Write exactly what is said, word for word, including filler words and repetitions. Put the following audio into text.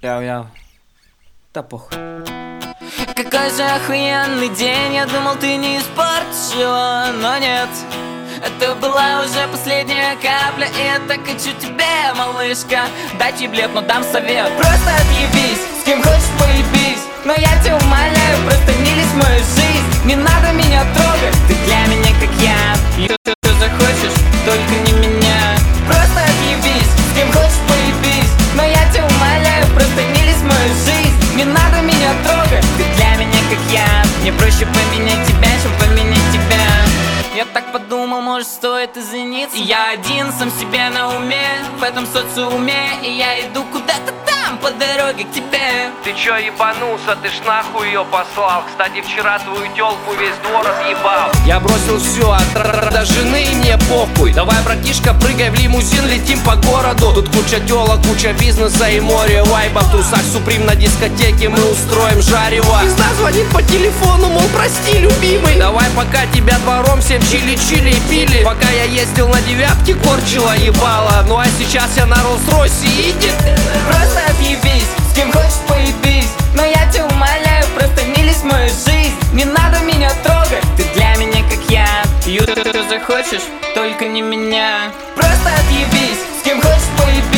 Яу-яу. Да похуй. Какой же охуенный день, я думал, ты не испортишь его, но нет. Это была уже последняя капля, и я так хочу тебе, малышка, дать еблет, но дам совет. Просто отъебись, с кем хочешь поебись, но я тебя умоляю, просто не лезь в мою жизнь. Не надо меня трогать, ты для меня как я. И что ты захочешь, только не меня. Просто отъебись, с кем хочешь поебись, но я тебя умоляю, просто не лезь в мою жизнь. Не надо меня трогать, ты для меня как я. Мне проще поменять тебя, чем поменять тебя. Я так подумал, может, стоит извиниться. Я один сам себе на уме, в этом социуме, и я иду куда-то там, по дороге к тебе. Ты чё ебанулся, ты ж нахуй ее послал. Кстати, вчера твою тёлку весь двор отъебал. Я бросил все от до жены, и мне похуй. Давай, братишка, прыгай в лимузин, летим по городу. Тут куча тёлок, куча бизнеса и море вайба. В трусах Суприм на дискотеке мы устроим жарево. Пизда звонит по телефону, мол, прости, любимый. Давай, пока тебя двором всем чили-чили и пили. Пока я ездил на девятке, корчила ебало. Ну а сейчас я на Роллс-Ройсе едет. Просто отъебись, с кем хочешь поебись, но я тебя умоляю, просто не лезь в мою жизнь. Не надо меня трогать, ты для меня как я. И что ты захочешь, только не меня. Просто отъебись, с кем хочешь поебись,